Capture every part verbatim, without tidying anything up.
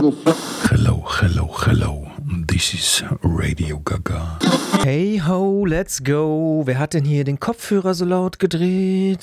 Hello, hello, hello. This is Radio Gaga. Hey ho, let's go. Wer hat denn hier den Kopfhörer so laut gedreht?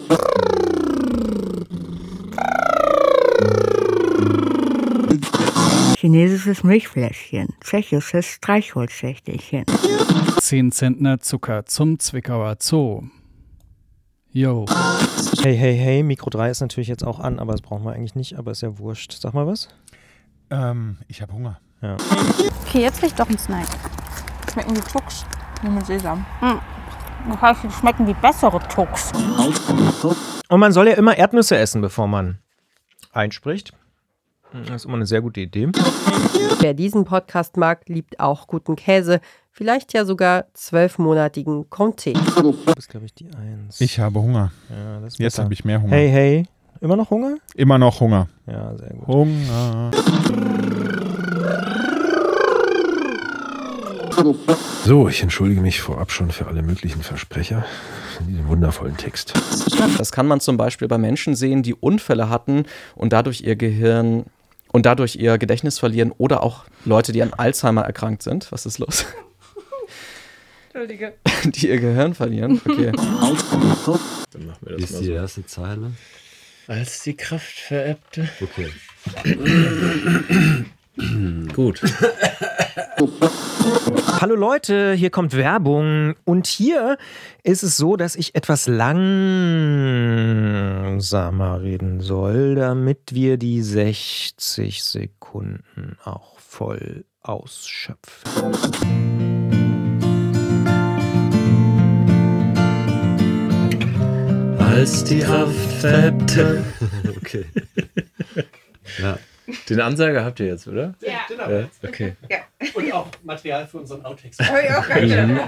Chinesisches Milchfläschchen, tschechisches Streichholzschächtelchen. zehn Zentner Zucker zum Zwickauer Zoo. Yo. Hey, hey, hey, Mikro drei ist natürlich jetzt auch an, aber das brauchen wir eigentlich nicht, aber ist ja wurscht. Sag mal was. Ähm, ich habe Hunger. Ja. Okay, jetzt krieg ich doch einen Snack. Schmecken die Tucks nur mit Sesam. Hm. Das heißt, die schmecken wie bessere Tucks. Und man soll ja immer Erdnüsse essen, bevor man einspricht. Das ist immer eine sehr gute Idee. Wer diesen Podcast mag, liebt auch guten Käse. Vielleicht ja sogar zwölfmonatigen Comté. Das ist, glaube ich, die Eins. Ich habe Hunger. Ja, das ist Jetzt habe ich mehr Hunger. Hey, hey. Immer noch Hunger? Immer noch Hunger. Ja, sehr gut. Hunger. So, ich entschuldige mich vorab schon für alle möglichen Versprecher in diesem wundervollen Text. Das kann man zum Beispiel bei Menschen sehen, die Unfälle hatten und dadurch ihr Gehirn und dadurch ihr Gedächtnis verlieren, oder auch Leute, die an Alzheimer erkrankt sind. Was ist los? Entschuldige. Die ihr Gehirn verlieren. Okay. Dann machen wir das Ist mal die so. erste Zeile? Als die Kraft verebbte. Okay. Gut. Hallo Leute, hier kommt Werbung und hier ist es so, dass ich etwas langsamer reden soll, damit wir die sechzig Sekunden auch voll ausschöpfen. Als die Kraft verebbte. Okay. Ja. Den Ansager habt ihr jetzt, oder? Ja, genau. Ja, okay. Ja. Und auch Material für unseren Outtakes. Oh, ja, okay. Mhm.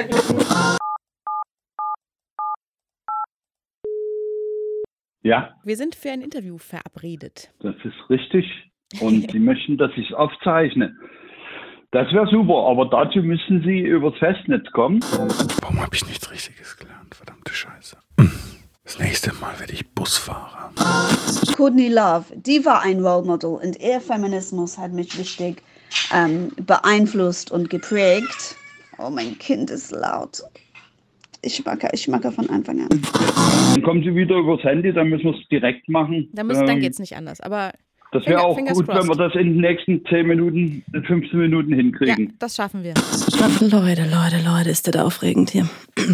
Ja, Wir sind für ein Interview verabredet. das ist richtig. Und Sie möchten, dass ich es aufzeichne. Das wäre super, aber dazu müssen Sie übers Festnetz kommen. Warum habe ich nichts Richtiges gelernt? Verdammte Scheiße. Das nächste Mal werde ich Busfahrer. Courtney Love, die war ein Role Model und ihr Feminismus hat mich richtig ähm, beeinflusst und geprägt. Oh, mein Kind ist laut. Ich schmacke, ich schmacke von Anfang an. Dann kommen Sie wieder übers Handy, dann müssen wir es direkt machen. Dann, müssen, dann Ähm, geht's nicht anders. Aber Das wäre Finger- auch fingers gut, wenn wir crossed. das in den nächsten zehn Minuten, in fünfzehn Minuten ja, hinkriegen. das schaffen wir. Leute, Leute, Leute, ist das aufregend hier.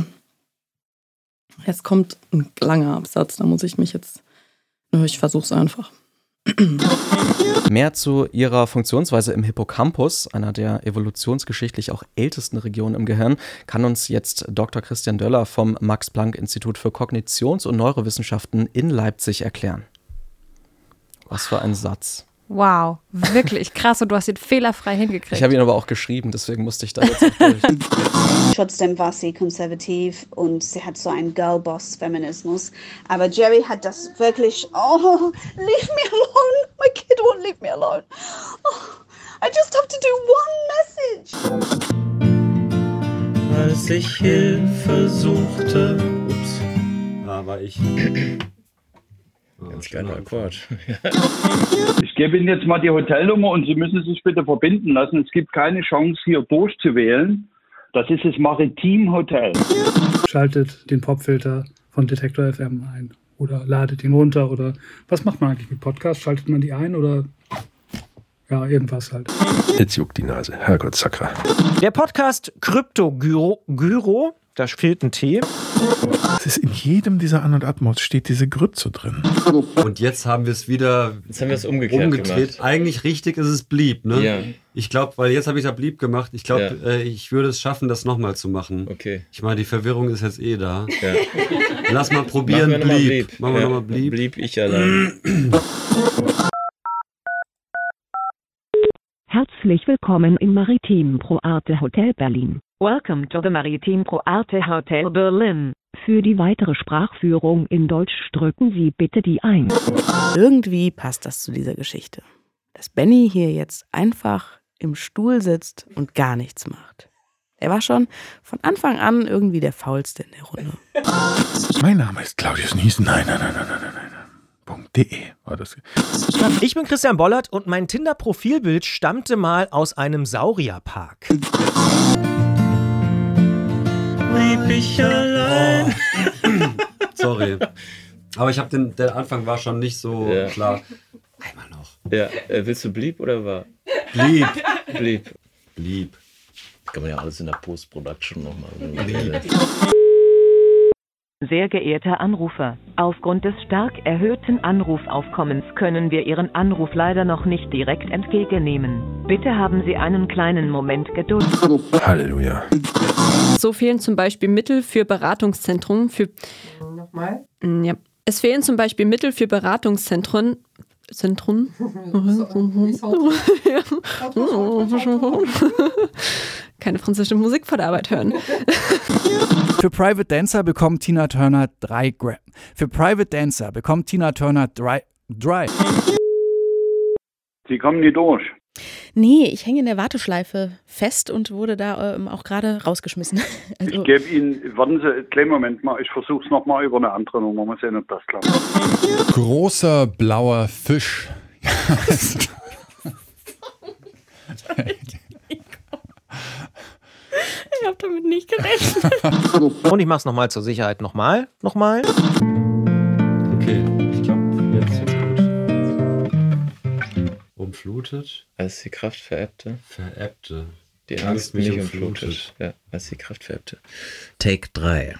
Jetzt kommt ein langer Absatz, da muss ich mich jetzt... Ich versuch's einfach. Mehr zu ihrer Funktionsweise im Hippocampus, einer der evolutionsgeschichtlich auch ältesten Regionen im Gehirn, kann uns jetzt Doktor Christian Döller vom Max-Planck-Institut für Kognitions- und Neurowissenschaften in Leipzig erklären. Was für ein Satz. Wow, wirklich krass. Und du hast ihn fehlerfrei hingekriegt. Ich habe ihn aber auch geschrieben, deswegen musste ich da jetzt auch durch. Trotzdem war sie konservativ und sie hat so einen Girlboss-Feminismus. Aber Jerry hat das wirklich, oh, leave me alone. My kid won't leave me alone. Oh, I just have to do one message. Als ich Hilfe suchte. Ups. Aber ich. Ganz geiler Akkord. Ich gebe Ihnen jetzt mal die Hotelnummer und Sie müssen sich bitte verbinden lassen. Es gibt keine Chance, hier durchzuwählen. Das ist das Maritim Hotel. Schaltet den Popfilter von Detektor F M ein oder ladet ihn runter oder was macht man eigentlich mit Podcasts? Schaltet man die ein oder ja, irgendwas halt. Jetzt juckt die Nase. Herrgott, Sakra. Der Podcast Krypto Gyro, Gyro, da fehlt ein T. Es ist in jedem dieser An- und Abmods steht diese Grütze drin. Und jetzt haben wir es wieder Jetzt haben wir es umgekehrt umgedreht. gemacht. Eigentlich richtig ist es blieb, ne? Ja. Ich glaube, weil jetzt habe ich ja blieb gemacht. Ich glaube, Ja. äh, ich würde es schaffen, das nochmal zu machen. Okay. Ich meine, die Verwirrung ist jetzt eh da. Ja. Lass mal probieren, Machen wir noch mal blieb. blieb. Machen wir Ja, nochmal blieb. Blieb ich allein. Herzlich willkommen im Maritim Pro Arte Hotel Berlin. Welcome to the Maritim Pro Arte Hotel Berlin. Für die weitere Sprachführung in Deutsch drücken Sie bitte die eins. Irgendwie passt das zu dieser Geschichte. Dass Benny hier jetzt einfach im Stuhl sitzt und gar nichts macht. Er war schon von Anfang an irgendwie der Faulste in der Runde. Mein Name ist Claudius Niesen. Nein, nein, nein, nein, nein, nein, nein. punkt de war das. Ich bin Christian Bollert und mein Tinder-Profilbild stammte mal aus einem Saurierpark. Lieb ich allein. Oh. Sorry. Aber ich habe den, der Anfang war schon nicht so Ja. klar. Einmal noch. Ja, äh, willst du blieb oder war? Blieb. Blieb. Blieb. Kann man ja alles in der Post-Production nochmal. Sehr geehrter Anrufer, aufgrund des stark erhöhten Anrufaufkommens können wir Ihren Anruf leider noch nicht direkt entgegennehmen. Bitte haben Sie einen kleinen Moment Geduld. Halleluja. So fehlen zum Beispiel Mittel für Beratungszentren für. Nochmal? Ja. Es fehlen zum Beispiel Mittel für Beratungszentren. Zentren. Keine französische Musik vor der Arbeit hören. Für Private Dancer bekommt Tina Turner drei Gram. Für Private Dancer bekommt Tina Turner drei. drei. Sie kommen nie durch. Nee, ich hänge in der Warteschleife fest und wurde da ähm, auch gerade rausgeschmissen. Also, Ich gebe Ihnen, warten Sie, einen kleinen Moment mal, ich versuche es nochmal über eine andere Nummer. Mal sehen, ob das klappt. Großer blauer Fisch. ich habe damit nicht gerechnet. Und ich mach's nochmal zur Sicherheit. Nochmal, nochmal. Okay, ich glaube, jetzt ist gut. Umflutet. Als die Kraft verebbte. Verebbte. Die Angst Angst mich mich umflutet. umflutet. Ja, als die Kraft verebbte. Take drei.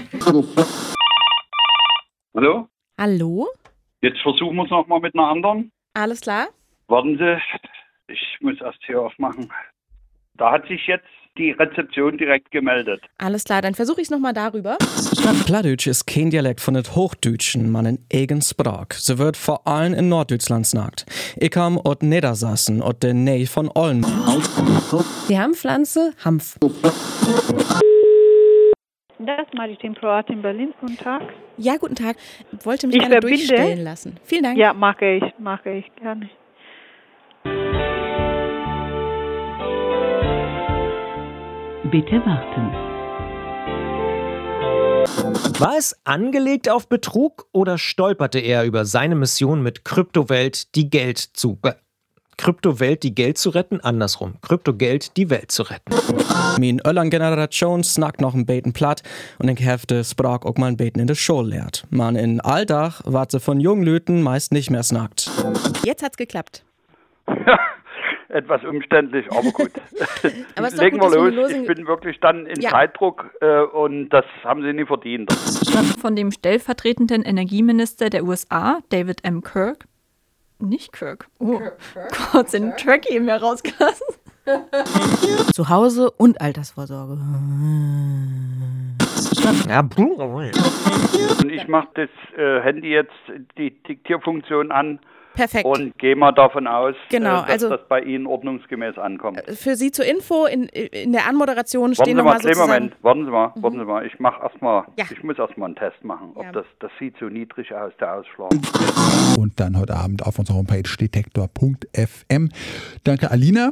Hallo? Hallo? Jetzt versuchen wir es nochmal mit einer anderen. Alles klar? Warten Sie, ich muss erst hier aufmachen. Da hat sich jetzt die Rezeption direkt gemeldet. Alles klar, dann versuche ich es nochmal darüber. Plattdeutsch ist kein Dialekt von het Hochdeutschen, man in eigen Sprach. Sie wird vor allem in Norddeutschland snackt. Ich kam aus Niedersachsen, aus der Nähe von Olm. Die Hanfpflanze, Hanf. Das Maritim Pro Art in Berlin. Guten Tag. Ja, guten Tag. Wollte mich Ich gerne verbinde. durchstellen lassen. Vielen Dank. Ja, mache ich, mache ich gerne. Bitte warten. War es angelegt auf Betrug oder stolperte er über seine Mission mit Kryptowelt die Geld zu... Äh, Kryptowelt die Geld zu retten? Andersrum. Kryptogeld die Welt zu retten. Min Öllern Generation snackt noch ein Beten platt und ich hefte Sprach auch mal ein Beten in der Schule lehrt. Man in Alldach wart sie von Junglüten meist nicht mehr snackt. Jetzt hat's geklappt. Etwas umständlich, aber gut. Aber es ist doch Legen gut, wir dass wir los. eine Losung- Ich bin wirklich dann in Ja. Zeitdruck äh, und das haben Sie nie verdient. Von dem stellvertretenden Energieminister der U S A, David M. Kirk. Nicht Kirk. Oh, Gott, den Track eben mehr rausgelassen. Zu Hause und Altersvorsorge. Ja, Und ich mache das äh, Handy jetzt, die Diktierfunktion an. Perfekt. Und gehe mal davon aus, Genau, äh, dass also- das bei Ihnen ordnungsgemäß ankommt. Für Sie zur Info, in, in der Anmoderation Warten stehen Sie mal, nochmal kleinen sozusagen... Moment, warten Sie mal, warten Sie mal. Ich mache erstmal, Ja. ich muss erstmal einen Test machen, ob Ja. das, das sieht so niedrig aus, der Ausschlag. Und dann heute Abend auf unserer Homepage detektor punkt f m. Danke, Alina.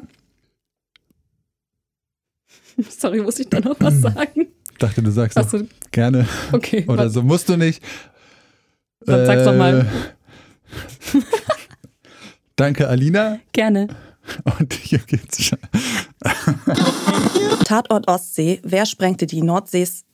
Sorry, muss ich da noch was sagen? Ich dachte, du sagst Ach noch so. gerne. Okay, Oder was? so musst du nicht. Dann sag's doch mal. Danke, Alina. Gerne. Und hier geht's schon. Tatort Ostsee. Wer sprengte die Nordsees?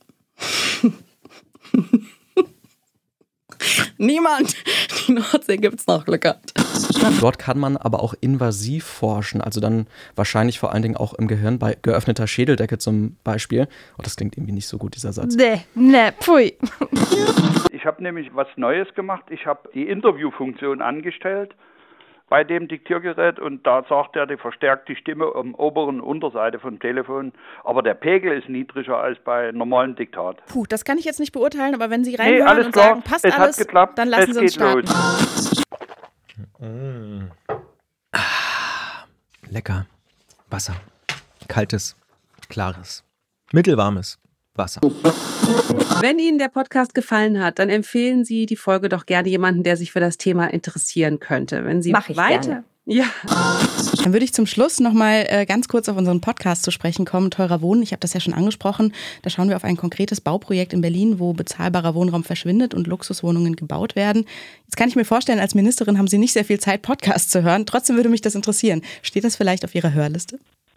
Niemand. Die Nordsee gibt's noch, Glück gehabt. Dort kann man aber auch invasiv forschen, also dann wahrscheinlich vor allen Dingen auch im Gehirn bei geöffneter Schädeldecke zum Beispiel. Oh, das klingt irgendwie nicht so gut, dieser Satz. Ne, ne, pfui. Ich habe nämlich was Neues gemacht. Ich habe die Interviewfunktion angestellt bei dem Diktiergerät und da sagt er, die verstärkt die Stimme am oberen Unterseite vom Telefon, aber der Pegel ist niedriger als bei normalem Diktat. Puh, das kann ich jetzt nicht beurteilen, aber wenn Sie Nee, reinhören alles und klar, sagen, passt es hat alles, geklappt, dann lassen es Sie uns geht starten. los. Mm. Ah, lecker. Wasser. Kaltes, klares, mittelwarmes Wasser. Wenn Ihnen der Podcast gefallen hat, dann empfehlen Sie die Folge doch gerne jemanden, der sich für das Thema interessieren könnte. Wenn Sie Mach ich weiter, gerne. Ja. Dann würde ich zum Schluss nochmal äh, ganz kurz auf unseren Podcast zu sprechen kommen, Teurer Wohnen. Ich habe das ja schon angesprochen. Da schauen wir auf ein konkretes Bauprojekt in Berlin, wo bezahlbarer Wohnraum verschwindet und Luxuswohnungen gebaut werden. Jetzt kann ich mir vorstellen, als Ministerin haben Sie nicht sehr viel Zeit, Podcasts zu hören. Trotzdem würde mich das interessieren. Steht das vielleicht auf Ihrer Hörliste?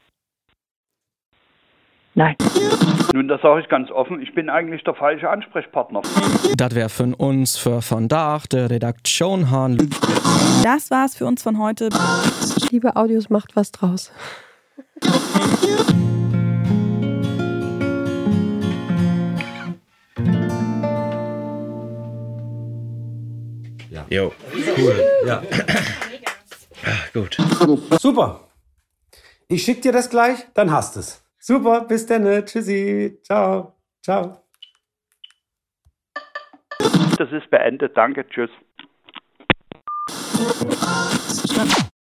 Nein. Nun, das sage ich ganz offen, ich bin eigentlich der falsche Ansprechpartner. Das wäre für uns für Vandaag, der Redaktion Han. Das war's für uns von heute. Liebe Audios, macht was draus. Ja. Jo. Cool. Ja. Ach, gut. Super. Ich schick dir das gleich, dann hast es. Super, bis dann. Tschüssi. Ciao. Ciao. Das ist beendet. Danke. Tschüss.